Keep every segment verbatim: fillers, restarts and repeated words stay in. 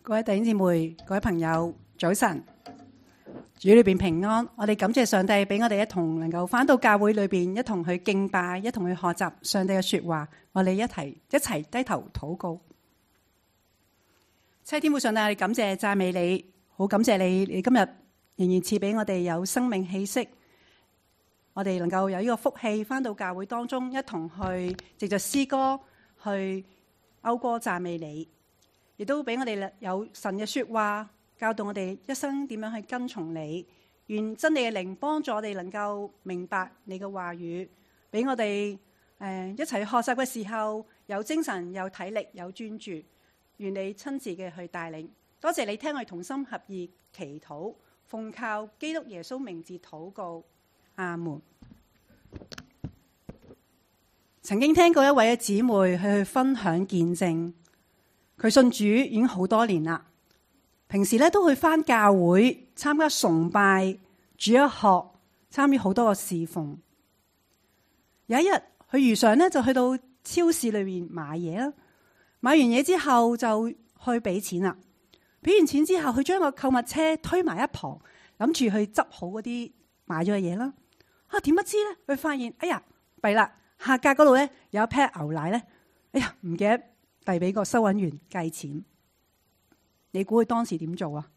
各位弟兄姊妹、各位朋友，早晨，主裏邊平安。我哋感謝上帝俾我哋一同能夠返到教會裏邊，一同去敬拜，一同去學習上帝嘅說話。我哋一齊一齊低頭禱告。七天父上帝，我哋感謝讚美你，好感謝你，你今日仍然賜俾我哋有生命氣息，我哋能夠有呢個福氣返到教會當中，一同去藉着詩歌去謳歌讚美你。亦都俾我哋有神嘅說話教導我哋一生點樣去跟從你。願真理嘅靈幫助我哋能夠明白你嘅話語，俾我哋誒一齊學習嘅時候有精神、有體力、有專注。願你親自嘅去帶領。多謝你聽我哋同心合意祈禱，奉靠基督耶穌名字禱告，阿門。曾經聽過一位嘅姊妹去去分享見證。佢信主已經好多年啦，平時咧都去返教會參加崇拜、主日學，參與好多個侍奉。有一日，佢如常咧就去到超市裏面買嘢啦。買完嘢之後就去俾錢啦。俾完錢之後，佢將個購物車推埋一旁，諗住去執好嗰啲買咗嘅嘢啦。啊，點不知咧，佢發現，哎呀，弊啦！下格嗰度咧有一 pack 牛奶咧，哎呀，唔記得遞俾個收銀員計錢。你估佢當時點做啊？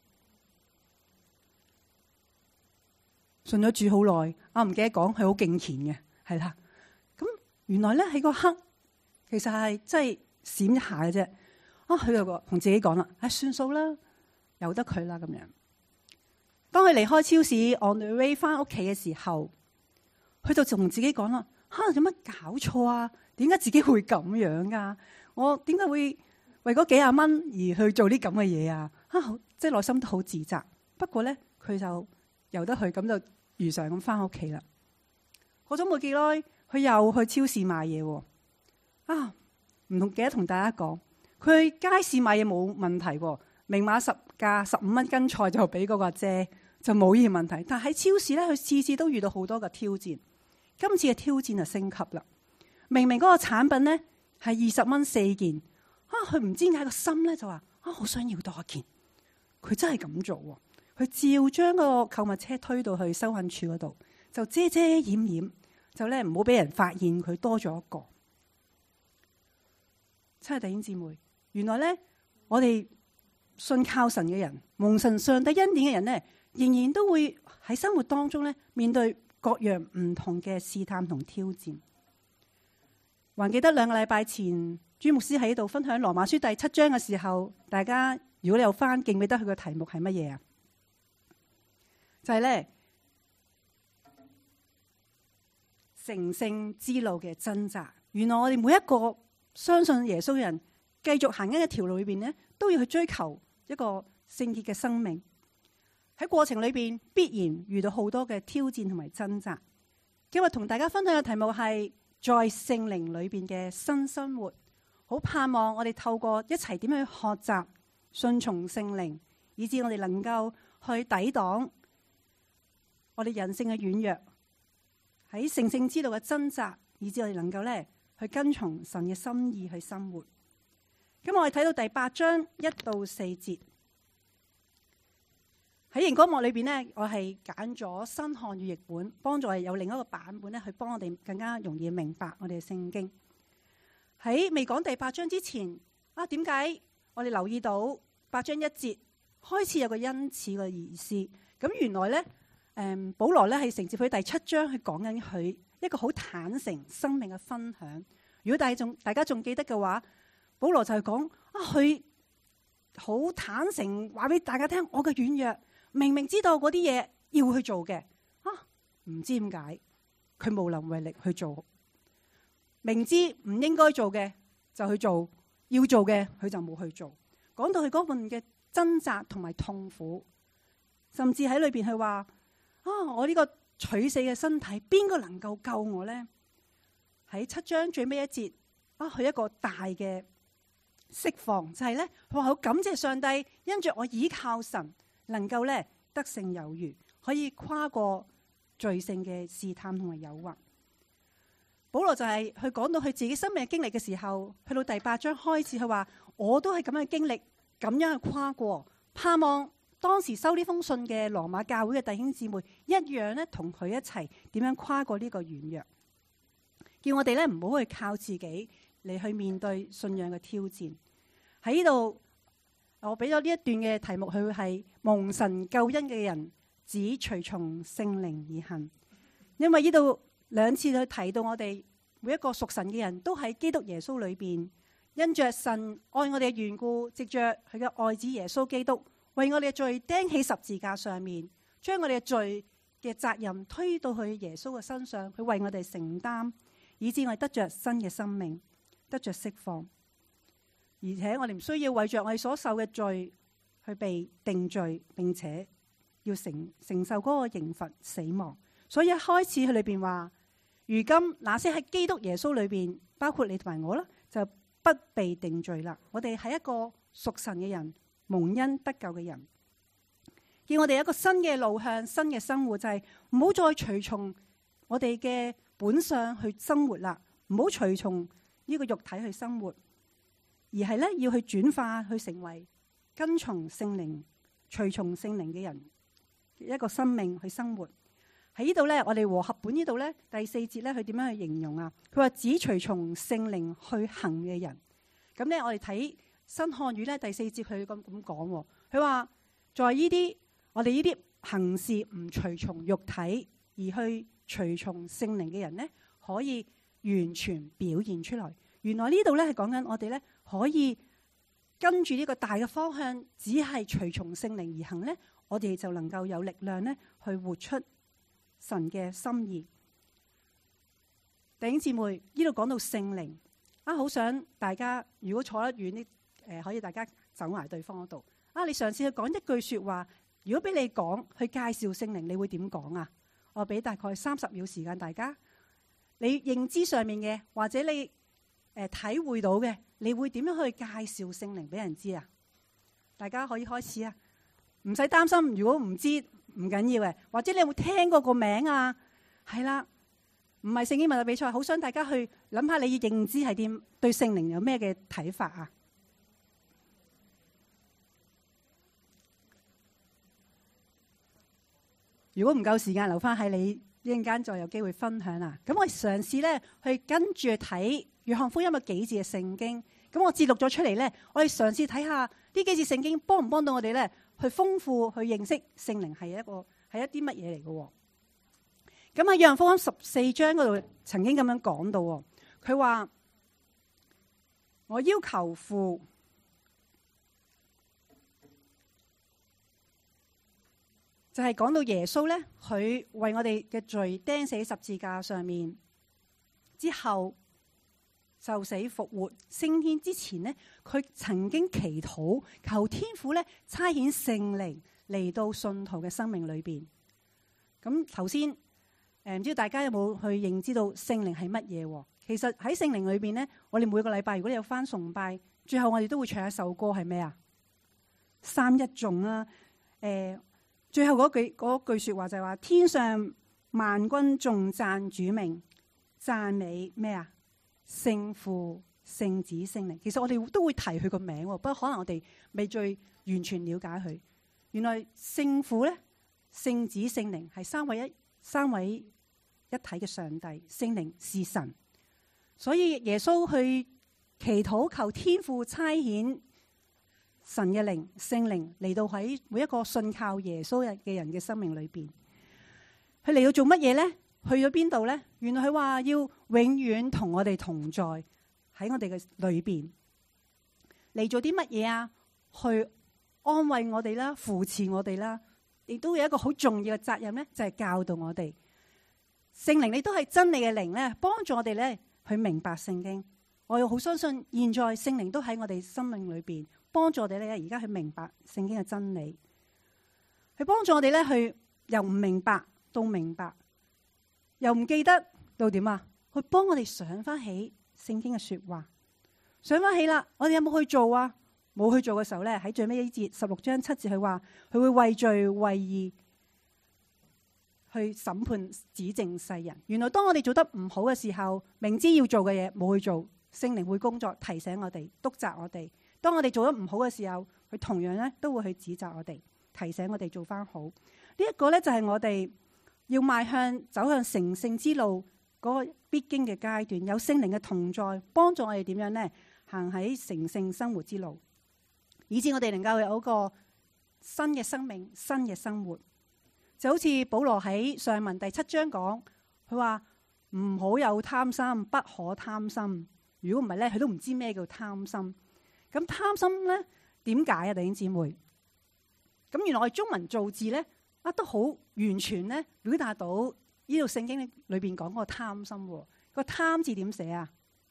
信咗主好耐，啊唔記得講，佢好敬虔嘅，係啦。咁原來咧喺個刻，其實係真係閃一下嘅啫。啊，佢就同自己講啦，唉、哎，算數啦，由得佢啦咁樣。當佢離開超市 on the way 翻屋企嘅時候，佢就同自己講啦：吓、啊，有乜搞錯啊？點解自己會咁樣噶？我點解會為嗰幾廿蚊而去做啲咁嘅嘢啊？啊，即係內心都好自責。不過咧，佢就由得佢咁就如常咁翻屋企啦。好咗冇幾耐，佢又去超市買嘢。啊，唔同記得同大家講，佢去街市買嘢冇問題，明碼實價十五蚊斤菜就俾嗰個姐，就冇呢個問題。但喺超市咧，佢次次都遇到好多嘅挑戰。今次嘅挑戰就升級啦。明明嗰個產品咧係二十蚊四件，啊，佢唔知點解個心咧就話啊，好想要多一件。佢真係咁做，佢照將個購物車推到去收銀處嗰度，就遮遮掩掩，就咧唔好俾人發現佢多咗一個。親愛弟兄姊妹，原來咧我哋信靠神嘅人，蒙神上帝恩典嘅人咧，仍然都會喺生活當中咧面對各樣唔同嘅試探同挑戰。還記得兩個禮拜前朱牧師喺度分享羅馬書第七章嘅時候，大家如果你有翻，記唔記得佢嘅題目係乜嘢啊？就係咧成聖之路嘅掙扎。原來我哋每一個相信耶穌嘅人，繼續行緊一條路裏邊咧，都要去追求一個聖潔嘅生命。喺過程裏邊必然遇到好多嘅挑戰同埋掙扎。今日同大家分享嘅題目係在聖靈裏邊嘅新生活。好盼望我哋透過一齊點樣去學習順從聖靈，以致我哋能夠去抵擋我哋人性嘅軟弱，喺成聖之路嘅掙扎，以致我哋能夠咧去跟從神嘅心意去生活。咁我哋睇到第八章一到四節，喺熒光幕裏邊呢，我係揀咗新漢語譯本，幫助我哋有另一個版本咧，去幫我哋更加容易明白我哋嘅聖經。喺未講第八章之前，啊，點解我哋留意到八章一節開始有個因此嘅意思？咁原來咧，誒，保羅咧係承接佢第七章去講緊佢一個好坦誠生命嘅分享。如果大家仲大家仲記得嘅話，保羅就係講啊，佢好坦誠話俾大家聽，我嘅軟弱，明明知道嗰啲嘢要去做嘅，啊，唔知點解佢無能為力去做。明知唔應該做嘅就去做，要做嘅佢就冇去做。講到佢嗰份嘅掙扎同埋痛苦，甚至喺裏邊佢話啊，我呢個取死嘅身體，邊個能夠救我呢？喺七章最尾一節啊，佢一個大嘅釋放就係咧，佢話好感謝上帝，因着我倚靠神，能夠咧得勝有餘，可以跨過罪性嘅試探同埋誘惑。保羅就係去講到佢自己生命嘅經歷嘅時候，去到第八章開始，佢話我都係咁樣嘅經歷， 咁樣去跨過，盼望當時收呢封信嘅羅馬教會嘅弟兄姊妹一樣咧，同佢一齊點樣跨過呢個軟弱，叫我哋咧唔好去靠自己嚟去面對信仰嘅挑戰。喺呢度，我俾咗呢一段嘅題目，佢係蒙神救恩嘅人，只隨從聖靈而行。因為呢度兩次去提到我哋每一個屬神嘅人都喺基督耶穌裏邊，因着神愛我哋嘅緣故，藉着佢嘅愛子耶穌基督為我哋嘅罪釘喺十字架上面，將我哋嘅罪嘅責任推到去耶穌嘅身上，佢為我哋承擔，以致我哋得着新嘅生命，得着釋放。而且我哋唔需要為着我哋所受嘅罪去被定罪，並且要承承受嗰個刑罰死亡。所以一開始佢裏邊話，如今那些喺基督耶穌裏邊，包括你同埋我啦，就不被定罪啦。我哋係一個屬神嘅人，蒙恩得救嘅人，叫我哋一個新嘅路向，新嘅生活，就係唔好再隨從我哋嘅本相去生活啦，唔好隨從呢個肉體去生活，而係咧要去轉化，去成為跟從聖靈、隨從聖靈嘅人，一個生命去生活。喺呢度咧，我哋和合本呢度咧，第四節咧，佢點樣去形容啊？佢話只隨從聖靈去行嘅人。咁咧，我哋睇新漢語咧，第四節佢咁咁講，佢話在呢啲我哋呢啲行事唔隨從肉體而去隨從聖靈嘅人咧，可以完全表現出來。原來呢度咧係講緊我哋咧可以跟住呢個大嘅方向，只係隨從聖靈而行咧，我哋就能夠有力量咧去活出神嘅心意。弟兄姊妹，呢度講到聖靈啊，好想大家如果坐得遠啲，誒，可以大家走埋對方嗰度啊。你嘗試去講一句說話，如果俾你講去介紹聖靈，你會點講啊？我俾大概三十秒時間大家，你認知上面嘅或者你誒體會到嘅，你會點樣去介紹聖靈俾人知啊？大家可以開始啊，唔使擔心，如果唔知。唔緊要嘅，或者你有冇聽過個名啊？係啦，唔係聖經問答比賽，好想大家去諗下，你認知係點，對聖靈有咩嘅睇法啊？如果唔夠時間，留翻喺你一陣間再有機會分享啦。咁我嘗試咧去跟住去睇約翰福音嘅幾字嘅聖經，咁我節錄咗出嚟咧，我哋嘗試睇下呢幾字聖經幫唔幫到我哋咧？去豐富去認識聖靈係一個係一啲乜嘢嚟嘅。咁喺約翰福音十四章嗰度曾經咁樣講到，佢話我要求父，就係講到耶穌咧，佢為我哋嘅罪釘死喺十字架上面之後，受死復活升天之前呢，佢曾經祈禱求天父咧差遣聖靈嚟到信徒嘅生命裏邊。咁頭先誒唔知道大家有冇去認知到聖靈係乜嘢？其實喺聖靈裏邊呢，我哋每個禮拜如果你有返崇拜，最後我哋都會唱一首歌，係咩啊？三一頌啊！誒、呃，最後嗰句嗰句說話就係話天上萬軍頌讚主名，讚美咩啊？聖父、聖子、聖靈，其實我哋都會提佢個名，不過可能我哋未最完全了解佢。原來聖父咧、聖子、聖靈係三位一三位一體嘅上帝，聖靈是神，所以耶穌去祈禱求天父差遣神嘅靈、聖靈嚟到喺每一個信靠耶穌嘅人嘅生命裏邊。佢嚟到做乜嘢咧？去咗邊度咧？原來佢話要永遠同我哋同在喺我哋嘅裏邊，嚟做啲乜嘢啊？去安慰我哋啦，扶持我哋啦，亦都有一個好重要嘅責任咧，就係教導我哋。聖靈你都係真理嘅靈咧，幫助我哋咧去明白聖經。我又好相信，現在聖靈都喺我哋生命裏邊幫助我哋咧，而家去明白聖經嘅真理，去幫助我哋咧去由唔明白到明白。又唔記得到點啊？去幫我哋想翻起聖經嘅說話，想翻起啦。我哋有冇去做啊？冇去做嘅時候咧，喺最尾一節十六章七節，佢話佢會為罪為義去審判指證世人。原來當我哋做得唔好嘅時候，明知要做嘅嘢冇去做，聖靈會工作提醒我哋、督責我哋， 當我哋做得唔好嘅時候，佢同樣咧都會去指責我哋，提醒我哋做翻好。呢、這、一個咧就係我哋要邁向走向成聖之路嗰個必經嘅階段，有聖靈嘅同在，幫助我哋點樣咧行喺成聖生活之路，以致我哋能夠有一個新嘅生命、新嘅生活。就好似保羅喺上文第七章講，佢話唔好有貪心，不可貪心。如果唔係咧，佢都唔知咩叫貪心。咁貪心咧點解啊？弟兄姊妹，咁原來我哋中文造字咧啊都好完全咧表達到呢度聖經裏邊講個貪心。個貪字點寫啊？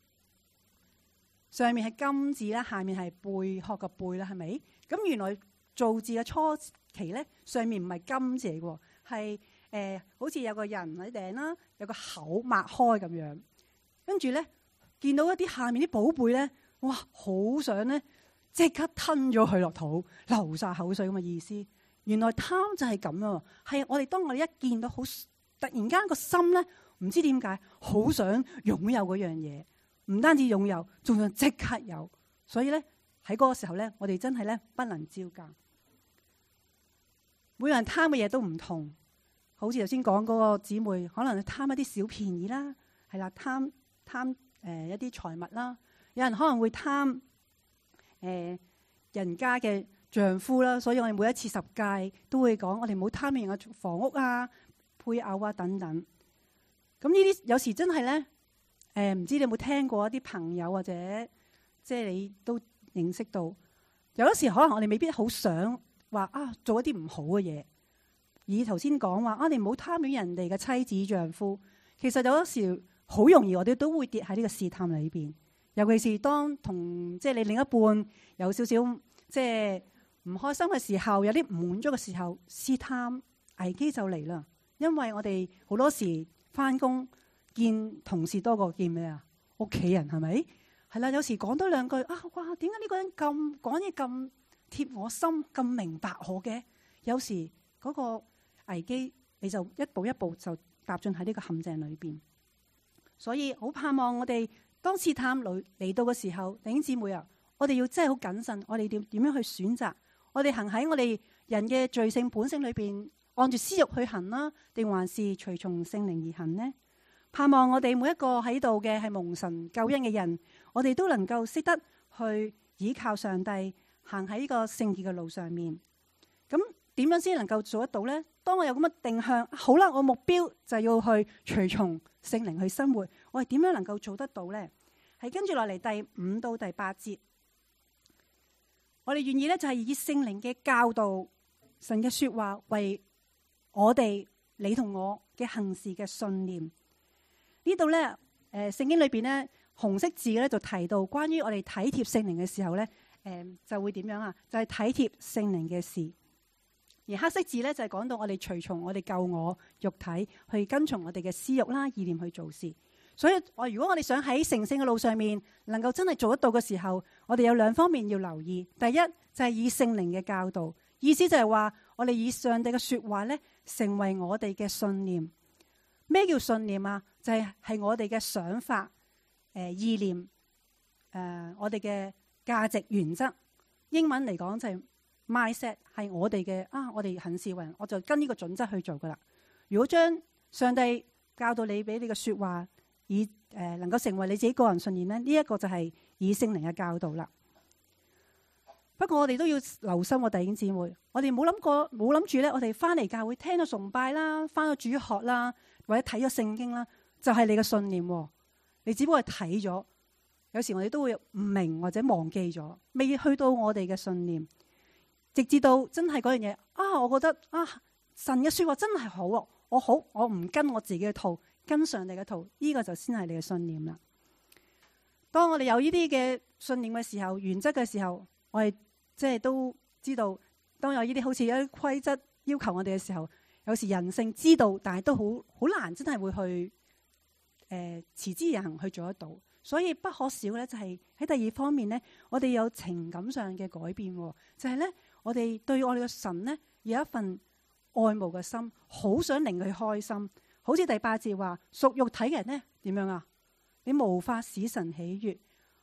上面係金字啦，下面係貝殼個貝啦，係咪？咁原來造字嘅初期咧，上面唔係金字嚟嘅，係誒、呃、好似有個人喺頂啦，有個口擘開咁樣，跟住咧見到一啲下面啲寶貝咧，哇！好想咧即刻吞咗佢落肚，流晒口水咁嘅意思。原來貪就係咁啊，係我哋當我哋一見到好突然間個心咧，唔知點解好想擁有嗰樣嘢，唔單止擁有，仲想即刻有。所以咧喺嗰個時候咧，我哋真係咧不能招架。每個人貪嘅嘢都唔同，好似頭先講嗰個姊妹，可能貪一啲小便宜啦，係啦，貪貪誒、呃、一啲財物啦。有人可能會貪誒、呃、人家嘅丈夫啦，所以我哋每一次十誡都會講，我哋唔好貪人嘅房屋啊、配偶啊等等。咁呢啲有時真係咧，誒、呃、唔知你有冇聽過一啲朋友或者即係你都認識到，有啲時可能我哋未必好想話啊做一啲唔好嘅嘢。以頭先講話啊，你唔好貪戀人哋嘅妻子丈夫，其實有啲時好容易我哋都會跌喺呢個試探裏邊。尤其是當同即係你另一半有少少即係唔開心嘅時候，有啲唔滿足嘅時候，試探危機就嚟啦。因為我哋好多時翻工見同事多過見咩啊？屋企人係咪？係啦，有時講多兩句啊，哇！點解呢個人咁講嘢咁貼我心，咁明白我嘅？有時嗰個危機你就一步一步就踏進喺呢個陷阱裏邊。所以好盼望我哋。當試探嚟嚟到嘅時候，弟兄姊妹啊，我哋要真係好謹慎，我哋點點樣去選擇？我哋行喺我哋人嘅罪性本性裏邊，按住私欲去行啦，定還是隨從聖靈而行呢？盼望我哋每一個喺度嘅係蒙神救恩嘅人，我哋都能夠識得去倚靠上帝，行喺呢個聖潔嘅路上面。咁點樣先能夠做得到呢？當我有咁嘅定向，好啦，我目標就要去隨從聖靈去生活，我係點樣能夠做得到呢？係跟住落嚟第五到第八節，我哋願意咧就係以聖靈嘅教導、神嘅說話為我哋你同我嘅行事嘅信念。呢度咧，誒，聖經裏邊咧紅色字咧就提到關於我哋體貼聖靈嘅時候咧，誒就會點樣啊？就係體貼聖靈嘅事。而黑色字咧就係講到我哋隨從我哋救我肉體去跟從我哋嘅私欲啦、意念去做事。所以我如果我哋想喺成聖嘅路上面能夠真係做得到嘅時候，我哋有兩方面要留意。第一就係以聖靈嘅教導，意思就係話我哋以上帝嘅說話咧成為我哋嘅信念。咩叫信念啊？就係係我哋嘅想法、誒意念、誒我哋嘅價值原則。英文嚟講就係mindset，係我哋嘅啊，我哋行事為人，我就跟呢個準則去做噶啦。如果將上帝教導你俾你嘅說話，以誒、呃、能夠成為你自己個人信念咧，呢、這、一個就係以聖靈嘅教導啦。不過我哋都要留心，我弟兄姊妹，我哋冇諗過，冇諗住咧，我哋翻嚟教會聽咗崇拜啦，翻咗主學啦，或者睇咗聖經啦，就係、是、你嘅信念。你只不過係睇咗，有時我哋都會唔明或者忘記咗，未去到我哋嘅信念。直至到真係嗰樣嘢啊，我覺得啊，神嘅說話真係好，我好，我唔跟我自己嘅套，跟上帝嘅套，呢、這個就先係你嘅信念啦。當我哋有呢啲嘅信念嘅時候，原則嘅時候，我哋即係都知道，當有呢啲好似一啲規則要求我哋嘅時候，有時人性知道，但係都好好難，真係會去誒持之以恆去做得到。所以不可少咧，就係喺第二方面咧，我哋有情感上嘅改變，就係咧。我哋對我哋嘅神呢，有一份愛慕嘅心，好想令佢開心。好似第八節話，屬肉體嘅人呢點樣啊？你無法使神喜悅。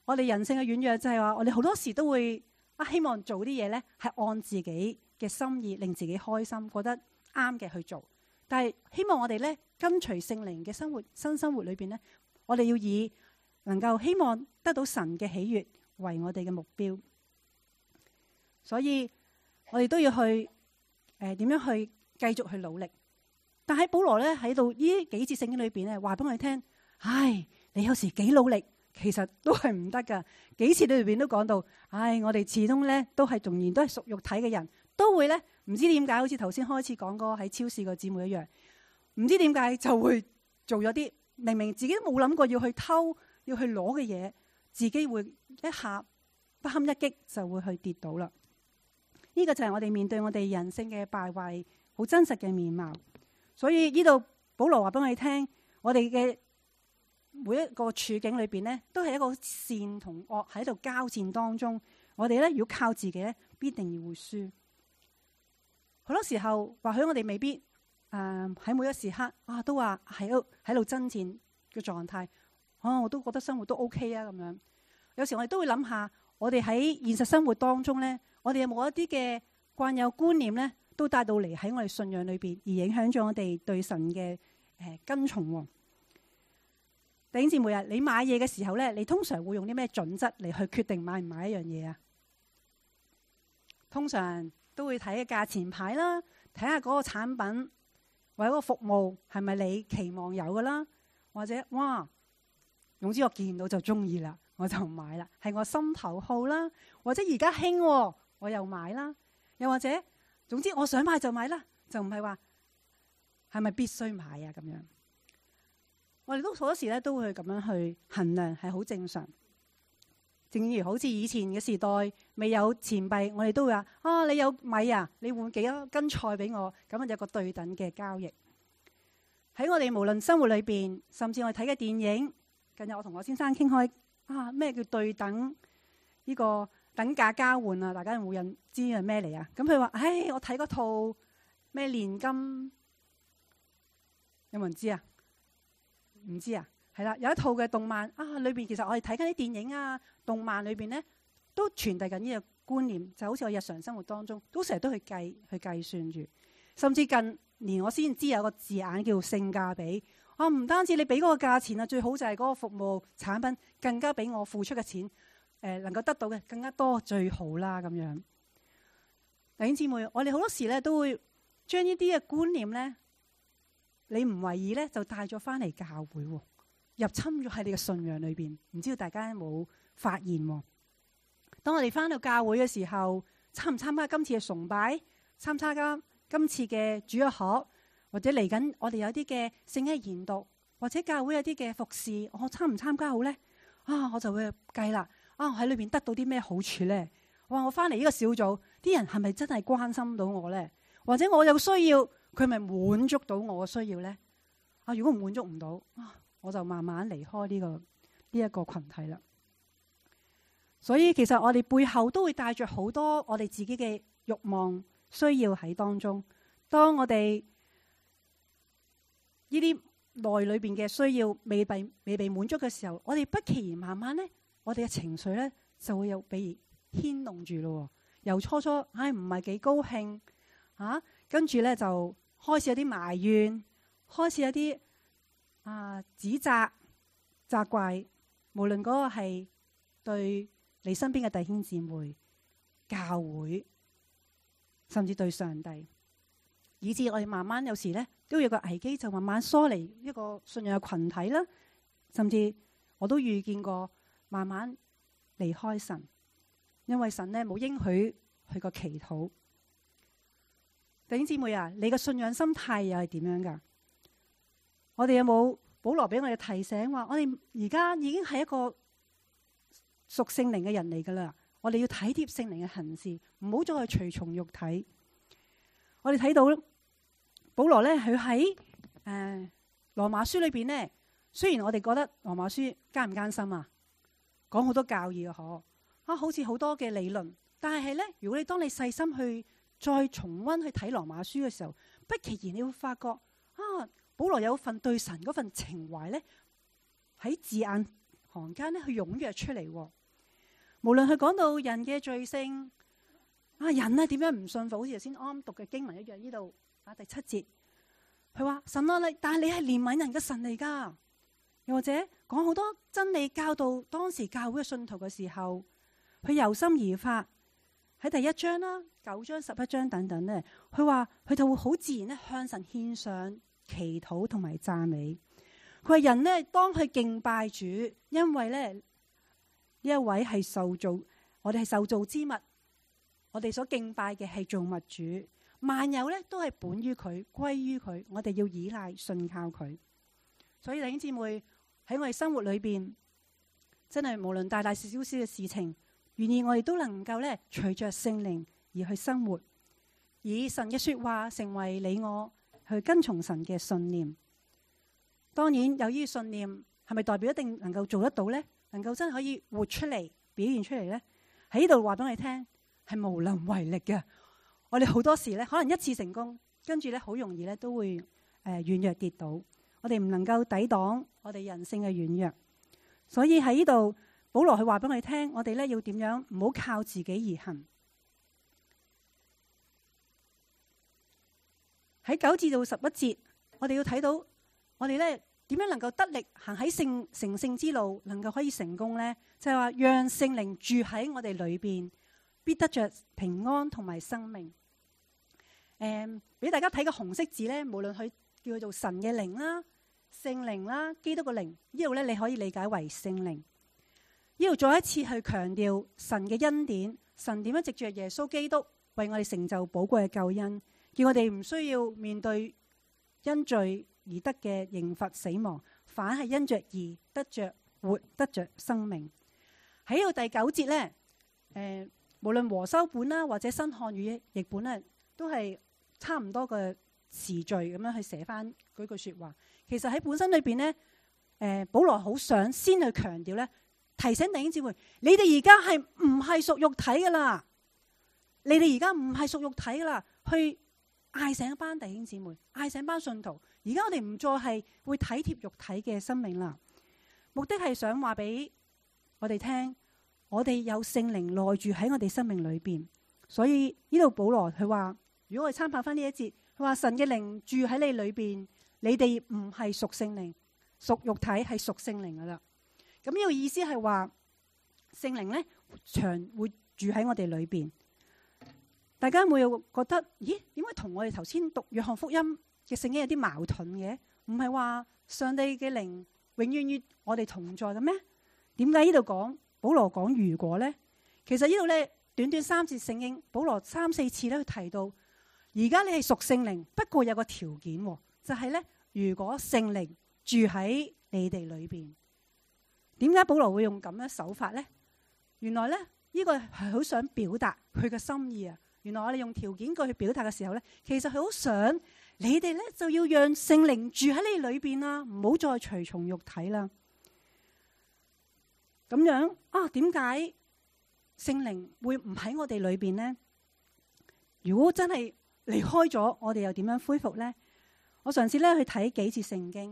我哋人性嘅軟弱就係話，我哋好多時都會啊希望做啲嘢咧係按自己嘅心意，令自己開心，覺得啱嘅去做。但係希望我哋咧跟隨聖靈嘅生活，新生活裏邊咧，我哋要以能夠希望得到神嘅喜悅為我哋嘅目標。所以我哋都要去誒點樣去繼續去努力。但係保羅咧喺度呢幾節聖經裏邊咧話俾我哋聽，唉，你有時幾努力，其實都係唔得噶。幾次裏邊都講到，唉，我哋始終咧都係仍然都係屬肉體嘅人，都會咧唔知點解，好似頭先開始講嗰個喺超市個姊妹一樣，唔知點解就會做咗啲明明自己都冇諗過要去偷要去攞嘅嘢，自己會一下不堪一擊就會去跌倒啦。呢個就係我哋面對我哋人性嘅敗壞好真實嘅面貌。所以呢度保羅話俾我哋聽，我哋嘅每一個處境裏邊呢，都係一個善同惡喺度交戰當中。我哋咧如果靠自己咧，必定要會輸。好多時候或許我哋未必誒喺、呃、每一時刻啊都話喺度喺度爭戰嘅狀態。啊，我都覺得生活都 OK 啊咁樣。有時我哋都會諗下，我哋喺現實生活當中咧，我哋有冇一啲嘅慣有觀念咧，都帶到嚟喺我哋信仰裏邊，而影響咗我哋對神嘅誒跟從。弟兄姊妹啊，你買嘢嘅時候咧，你通常會用啲咩準則嚟去決定買唔買一樣嘢啊？通常都會睇個價錢牌啦，睇下嗰個產品或者個服務係咪你期望有㗎啦，或者哇，總之我見到就中意啦，我就買啦，係我心頭好啦，或者而家興我又買啦，又或者總之我想買就買啦，就唔係話係咪必須買啊咁樣。我哋都好多時咧都會咁樣去衡量，係好正常。正如好似以前嘅時代未有錢幣，我哋都會話啊，你有米啊，你換幾多斤菜俾我，咁有個對等嘅交易。喺我哋無論生活裏邊，甚至我哋睇嘅電影，近日我同我先生傾開啊，咩叫對等呢個等價交換啊？大家有冇人知係咩嚟啊？咁佢話：唉，我睇嗰套咩煉金，有冇人知啊？唔知啊？係啦，有一套嘅動漫啊，裏邊其實我哋睇緊啲電影啊、動漫裏邊咧，都傳遞緊呢個觀念，就好似我日常生活當中都成日都去計去計算住，甚至近年我先知有個字眼叫性價比。啊，唔單止你俾嗰個價錢啊，最好就係嗰個服務產品更加比我付出嘅錢誒、呃、能夠得到嘅更加多最好啦咁樣。弟兄姊妹，我哋好多時咧都會將呢啲嘅觀念咧，你唔為意咧就帶咗翻嚟教會，入侵咗喺你嘅信仰裏邊。唔知道大家有冇發現？當我哋翻到教會嘅時候，參唔參加今次嘅崇拜，參唔參加今次嘅主日學，或者嚟緊我哋有啲嘅聖經研讀，或者教會有啲嘅服侍，我參唔參加好咧？啊，我就會計啦。啊，我喺裏邊得到啲咩好處咧？哇！我翻嚟呢個小組，啲人係咪真係關心到我咧？或者我有需要，佢咪滿足到我嘅需要咧？啊，如果滿足唔到，啊，我就慢慢離開呢個呢一個群體啦。所以其實我哋背後都會帶着好多我哋自己嘅慾望需要喺當中。當我哋呢啲內裏邊嘅需要未被未被滿足嘅時候，我哋不期然慢慢咧，我哋嘅情緒咧就會有被牽動住咯。由初初唉唔係幾高興啊，跟住咧就開始有啲埋怨，開始有啲啊指責、責怪，無論嗰個係對你身邊嘅弟兄姊妹、教會，甚至對上帝，以至我哋慢慢有時咧都有個危機，就慢慢疏離一個信仰嘅群體啦。甚至我都遇見過慢慢離開神，因為神咧冇應許佢個祈禱。弟兄姊妹啊，你嘅信仰心態又係點樣噶？我哋有冇保羅俾我哋提醒話，我哋而家已經係一個屬聖靈嘅人嚟噶啦，我哋要體貼聖靈嘅行事，唔好再去隨從肉體。我哋睇到保羅咧，佢喺誒羅馬書裏邊咧，雖然我哋覺得羅馬書艱唔艱辛啊，講好多教義啊，嗬啊，好似好多嘅理論，但係咧，如果你當你細心去再重溫去睇羅馬書嘅時候，不其然你會發覺啊，保羅有份對神嗰份情懷咧，喺字眼行間咧，去踴躍出嚟。 無論佢講到人嘅罪性，啊人咧點樣唔信服，好似頭先啱啱讀嘅經文一樣，呢度啊第七節，佢話神啊，你但係你係憐憫人嘅神嚟噶。又或者講好多真理教導當時教會嘅信徒嘅時候，佢由心而發喺第一章啦、九章、十一章等等咧，佢話佢就會好自然咧向神獻上祈禱同埋讚美。佢話人呢，當佢敬拜主，因為咧呢一位係受造，我哋係受造之物，我哋所敬拜嘅係造物主，萬有咧都係本於佢，歸於佢，我哋要依賴信靠佢。所以弟兄姊妹喺我哋生活裏邊，真係無論大大小小嘅事情，願意我哋都能夠咧隨着聖靈而去生活，以神嘅說話成為你我去跟從神嘅信念。當然有呢個信念係咪代表一定能夠做得到呢？能夠真係可以活出嚟、表現出嚟呢？喺呢度話俾你聽係無能為力嘅。我哋好多時咧可能一次成功，跟住咧好容易咧都會誒軟弱跌倒。我哋唔能夠抵擋我哋人性嘅軟弱，所以喺呢度保羅去話俾我哋聽，我哋咧要點樣唔好靠自己而行。喺九至到十一節，我哋要睇到我哋咧點樣能夠得力行喺聖成聖之路，能夠可以成功呢？就係話讓聖靈住喺我哋裏邊，必得着平安同埋生命。誒、嗯，俾大家睇個紅色字咧，無論佢叫佢做神嘅靈啦、聖靈啦、基督嘅靈，呢度咧你可以理解為聖靈。呢度再一次去強調神嘅恩典，神點樣藉住耶穌基督為我哋成就寶貴嘅救恩，叫我哋唔需要面對因罪而得嘅刑罰死亡，反係因着義得着活，得着生命。喺呢度第九節咧，誒、呃，無論和修本啦或者新漢語譯本咧，都係差唔多嘅詞序咁樣去寫翻嗰句說話。其實喺本身裏邊咧，誒、呃，保羅好想先去強調咧，提醒弟兄姊妹，你哋而家係唔係屬肉體噶啦？你哋而家唔係屬肉體噶啦，去嗌醒一班弟兄姊妹，嗌醒班信徒。而家我哋唔再係會體貼肉體嘅生命啦，目的係想話俾我哋聽，我哋有聖靈內住喺我哋生命裏邊。所以呢度保羅佢話，如果我哋參考翻呢一節，佢話神嘅靈住喺你裏邊，你哋唔係屬聖靈，屬肉體係屬聖靈噶啦。咁呢個意思係話聖靈咧長會住喺我哋裏邊。大家有冇覺得，咦？點解同我哋頭先讀約翰福音嘅聖經有啲矛盾嘅？唔係話上帝嘅靈永遠與我哋同在嘅咩？點解呢度講保羅講如果咧？其實呢度咧短短三節聖經，保羅三四次咧去提到，而家你係屬聖靈，不過有個條件，就係咧如果聖靈住喺你哋裏邊。點解保羅會用咁樣手法咧？原來咧呢個係好想表達佢嘅心意啊！原來我哋用條件句去表達嘅時候咧，其實佢好想你哋咧就要讓聖靈住喺你裏邊啦，唔好再隨從肉體啦。咁樣啊？點解聖靈會唔喺我哋裏邊呢？如果真係離開咗，我哋又點樣恢復呢？我嘗試咧去睇幾節聖經，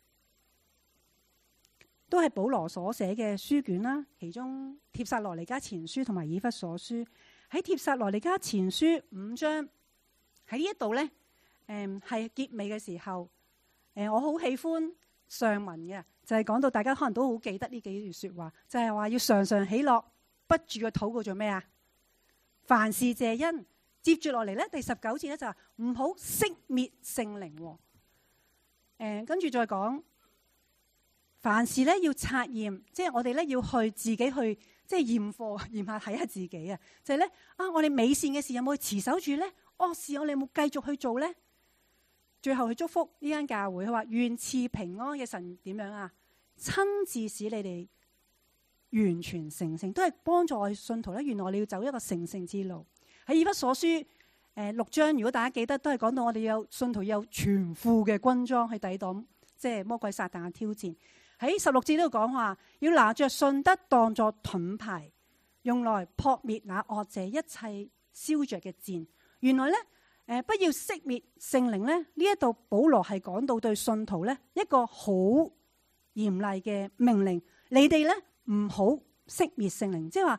都係保羅所寫嘅書卷啦。其中帖撒羅尼迦前書同埋以弗所書。喺帖撒羅尼迦前書五章喺呢一度咧，誒、嗯、係結尾嘅時候，誒、呃、我好喜歡上文嘅，就係、是、講到大家可能都好記得呢幾句說話，就係、是、話要常常喜樂，不住嘅禱告做咩啊？凡事謝恩。接住落嚟咧，第十九節咧就話唔好熄滅聖靈。誒、呃，跟住再講，凡事咧要察驗，即係我哋咧要去自己去。即係驗貨，驗下睇下自己啊！就係、是、咧啊，我哋美善嘅事有冇去持守住咧？惡事我哋有冇繼續去做咧？最後去祝福呢間教會，佢話願賜平安嘅神點樣啊？親自使你哋完全成聖，都係幫助我哋信徒咧。原來我哋要走一個成聖之路。喺以弗所書誒、呃、六章，如果大家記得，都係講到我哋有信徒有全副嘅軍裝去抵擋即係魔鬼撒旦嘅挑戰。喺十六節都講話，要拿着信德當作盾牌，用來撲滅那惡者一切燒着嘅箭。原來咧，誒、呃，不要熄滅聖靈咧。呢一度保羅係講到對信徒咧一個好嚴厲嘅命令，你哋咧唔好熄滅聖靈，即係話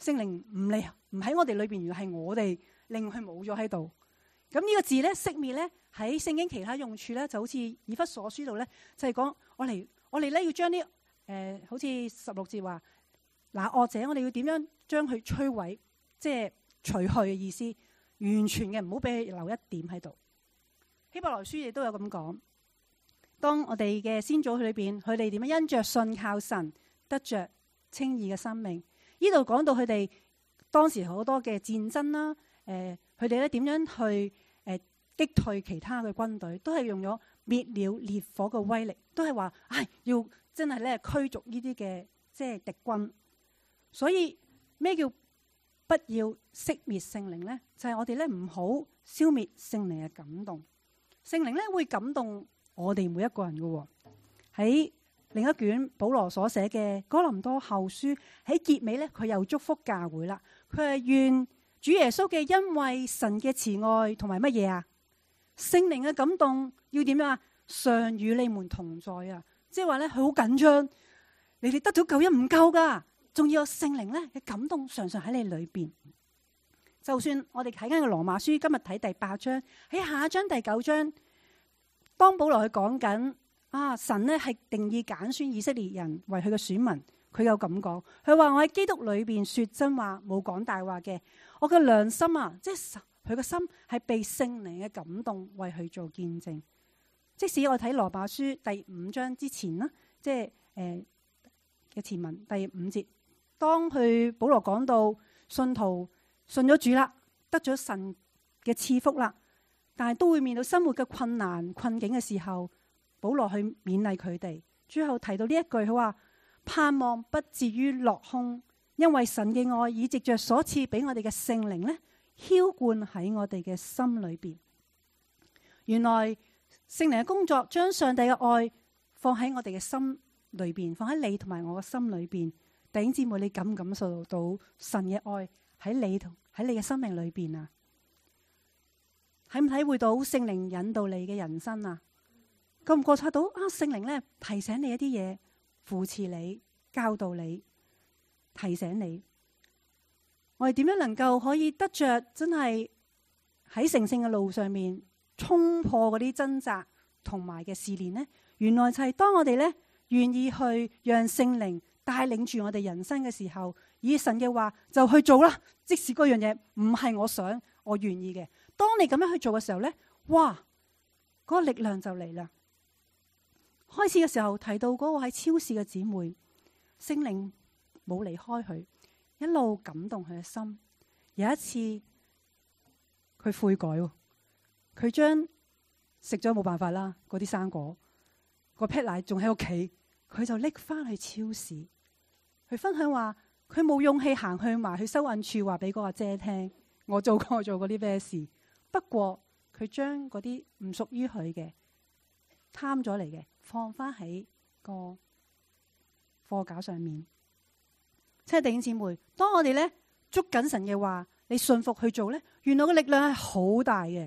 聖靈唔嚟唔喺我哋裏邊，原來係我哋令佢冇咗喺度。咁呢個字咧，熄滅咧，喺聖經其他用處咧，就好似以弗所書度咧，就係講我嚟我哋咧要將啲誒，好似十六節話嗱惡者，我哋要點樣將佢摧毀，即係除去嘅意思，完全嘅，唔好俾佢留一點喺度。希伯來書亦都有咁講，當我哋嘅先祖裏邊，佢哋點樣因着信靠神得着稱義嘅生命。呢度講到佢哋當時好多嘅戰爭啦，誒佢哋咧點樣去誒擊退其他嘅軍隊，都係用咗滅了烈火嘅威力，都係話唉要真係咧驅逐呢啲嘅即係敵軍。所以咩叫不要熄滅聖靈咧？就係、是、我哋咧唔好消滅聖靈嘅感動。聖靈咧會感動我哋每一個人嘅。喺另一卷保羅所寫嘅哥林多後書喺結尾咧，佢又祝福教會啦。佢係願主耶穌嘅恩惠、神嘅慈愛同埋乜嘢啊？聖靈嘅感動要點樣啊？常與你們同在啊！即係話咧，佢好緊張，你哋得咗救恩唔夠噶，仲要有聖靈咧嘅感動常常喺你裏邊。就算我哋睇緊嘅羅馬書，今日睇第八章，喺下一章第九章，當保羅去講緊。啊！神咧係定義揀選以色列人為佢嘅選民，佢有咁講，佢話我喺基督裏邊說真話，冇講大話嘅。我嘅良心啊，即係佢嘅心係被聖靈嘅感動為佢做見證。即使我睇羅馬書第五章之前啦，即係誒嘅前文第五節，當佢保羅講到信徒信咗主啦，得咗神嘅賜福啦，但係都會面對生活嘅困難困境嘅時候。保羅去勉勵佢哋，最後提到呢一句，佢話盼望不至於落空，因為神嘅愛已藉着所賜俾我哋嘅聖靈咧，澆灌喺我哋嘅心裏邊。原來聖靈嘅工作將上帝嘅愛放喺我哋嘅心裏邊，放喺你同埋我嘅心裏邊。弟兄姊妹，你感唔感受到神嘅愛喺你同喺你嘅生命裏邊啊？體唔體會到聖靈引導你嘅人生啊？覺唔覺察到啊？聖靈咧提醒你一啲嘢，扶持你、教導你、提醒你，我哋點樣能夠可以得着真係喺成聖嘅路上面衝破嗰啲掙扎同埋嘅試煉呢？原來就係當我哋咧願意去讓聖靈帶領住我哋人生嘅時候，以神嘅話就去做啦。即使嗰樣嘢唔係我想、我願意嘅，當你咁樣去做嘅時候咧，哇，嗰個力量就嚟啦。開始嘅時候提到嗰個喺超市嘅姊妹，聖靈冇離開佢，一路感動佢嘅心。有一次佢悔改，佢將食咗冇辦法啦，嗰啲生果個劈奶仲喺屋企，佢就拎翻去超市，佢分享話佢冇勇氣行去埋去收銀處話俾嗰個阿姐聽，我做過我做過啲咩事。不過佢將嗰啲唔屬於佢嘅貪咗嚟嘅，放翻喺個貨架上面。親愛的弟兄姊妹，當我哋咧捉緊神嘅話，你信服去做咧，原來個力量係好大嘅。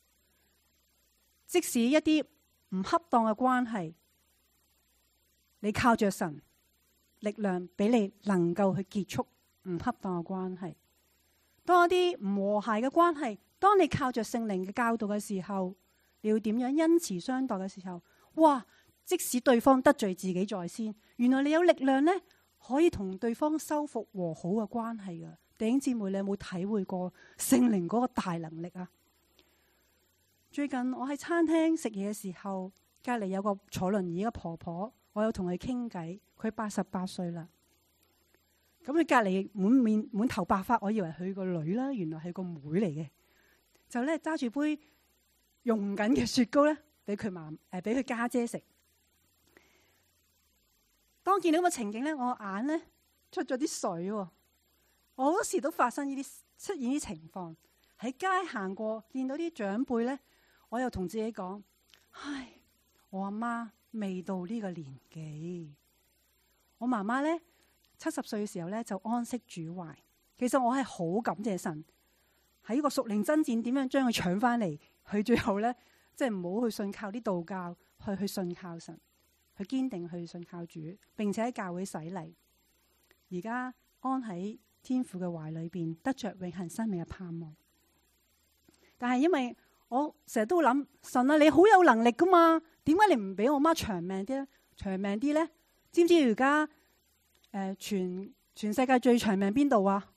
即使一啲唔恰當嘅關係，你靠着神，力量俾你能夠去結束唔恰當嘅關係。當一啲唔和諧嘅關係，當你靠着聖靈嘅教導嘅時候，你要點樣恩慈相待嘅時候，哇！即使對方得罪自己在先，原來你有力量咧，可以同對方修復和好嘅關係噶。弟兄姊妹，你有冇體會過聖靈嗰個大能力啊？最近我喺餐廳食嘢嘅時候，隔籬有個坐輪椅嘅婆婆，我有同佢傾偈，佢八十八歲啦。咁佢隔籬滿面滿頭白髮，我以為佢個女啦，原來係個妹嚟嘅，就咧揸住杯溶緊嘅雪糕咧，俾佢媽誒俾佢家姐食。當見到咁嘅情景咧，我眼咧出咗啲水。我好多時都發生呢啲出現啲情況，喺街行過見到啲長輩咧，我又同自己講：唉，我阿媽未到呢個年紀。我媽媽咧七十歲嘅時候咧就安息主懷。其實我係好感謝神喺呢個屬靈爭戰點樣將佢搶翻嚟，佢最後咧即係唔好去信靠啲道教，去去信靠神。佢堅定去信靠主，並且喺教會洗禮，而家安喺天父嘅懷裏邊，得着永恆生命嘅盼望。但係因為我成日都諗，神啊，你好有能力噶嘛？點解你唔俾我媽長命啲咧？長命啲咧？知唔知而家誒全全世界最長命邊度啊？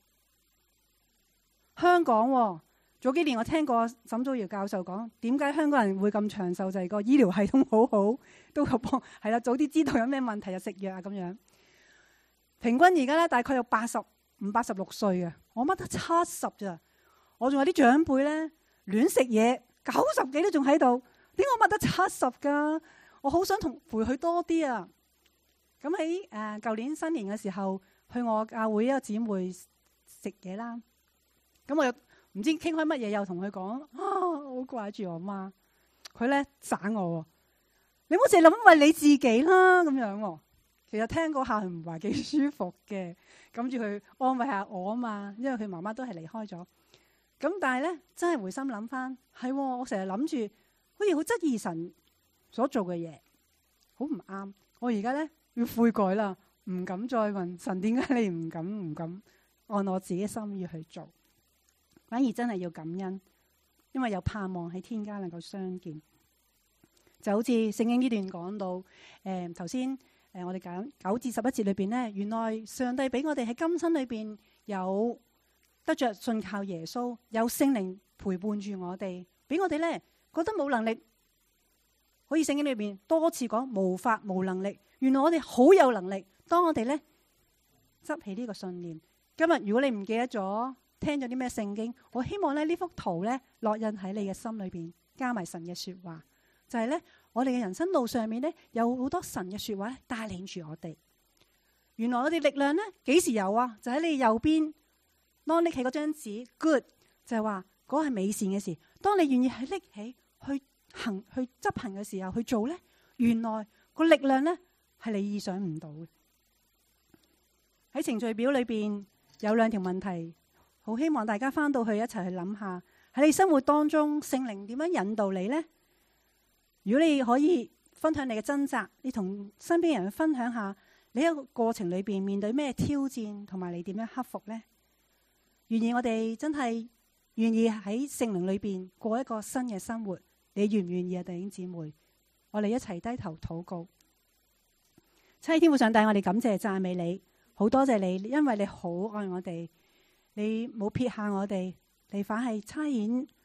香港喎。早幾年我聽過沈祖堯教授講，點解香港人會咁長壽，就係個醫療系統好好，都有幫係啦，早啲知道有咩問題就食藥啊咁樣。平均而家咧大概有八十五、八十六歲嘅，我媽得七十咋。我仲有啲長輩咧亂食嘢，九十幾都仲喺度。點解我媽得七十噶？我好想同陪佢多啲啊！咁喺誒舊年新年嘅時候，去我教會一個姊妹食嘢啦。咁我又唔知傾開乜嘢，又同佢講啊，好掛住我媽。佢咧盞我，你唔好淨係諗為你自己啦咁樣。其實聽嗰下唔係幾舒服嘅，諗住佢安慰下我啊嘛，因為佢媽媽都係離開咗。咁但係咧，真係回心諗翻，係我成日諗住，好似好質疑神所做嘅嘢，好唔啱。我而家咧要悔改啦，唔敢再問神點解你唔敢唔敢按我自己心意去做，反而真係要感恩，因為有盼望喺天家能夠相見。就好似聖經呢段講到，誒頭先誒我哋講九至十一節裏邊咧，原來上帝俾我哋喺今生裏邊有得着信靠耶穌，有聖靈陪伴住我哋，俾我哋咧覺得冇能力，好似聖經裏邊多次講無法無能力，原來我哋好有能力。當我哋咧執起呢個信念，今日如果你唔記得咗聽咗啲咩聖經，我希望咧呢幅圖咧烙印喺你嘅心裏邊，加埋神嘅說話，就係咧我哋嘅人生路上面咧有好多神嘅說話咧帶領住我哋。原來我哋力量咧幾時有啊？就喺你右邊。當拎起嗰張紙 ，good 就係話嗰係美善嘅事。當你願意係拎起去行去執行嘅時候去做咧，原來個力量咧係你意想唔到嘅。喺程序表裏邊有兩條問題，好希望大家翻到去一齊去諗下，喺你生活當中聖靈點樣引導你呢？如果你可以分享你嘅掙扎，你同身邊人去分享下你喺個過程裏邊面對咩挑戰，同埋你點樣克服呢？願意我哋真係願意喺聖靈裏邊過一個新嘅生活，你願唔願意啊，弟兄姊妹？我哋一齊低頭禱告。親愛的天父上帝，我哋感謝讚美你，好多謝你，因為你好愛我哋，你冇撇下我哋，你反係差遣